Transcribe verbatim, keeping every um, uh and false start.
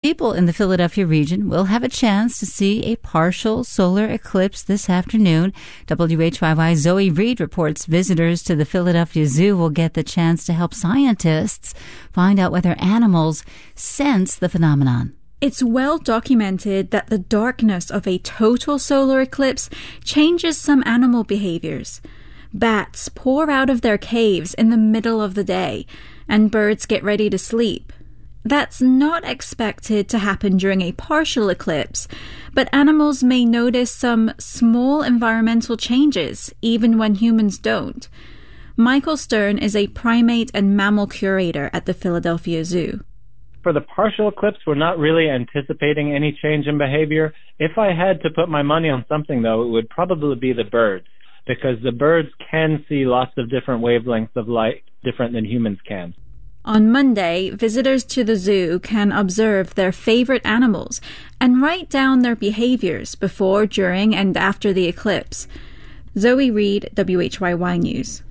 people in the Philadelphia region will have a chance to see a partial solar eclipse this afternoon. W H Y Y's Zoe Reed reports visitors to the Philadelphia Zoo will get the chance to help scientists find out whether animals sense the phenomenon. It's well documented that the darkness of a total solar eclipse changes some animal behaviors. Bats pour out of their caves in the middle of the day, and birds get ready to sleep. That's not expected to happen during a partial eclipse, but animals may notice some small environmental changes even when humans don't. Michael Stern is a primate and mammal curator at the Philadelphia Zoo. For the partial eclipse, we're not really anticipating any change in behavior. If I had to put my money on something, though, it would probably be the birds, because the birds can see lots of different wavelengths of light, different than humans can. On Monday, visitors to the zoo can observe their favorite animals and write down their behaviors before, during, and after the eclipse. Zoe Reed, W H Y Y News.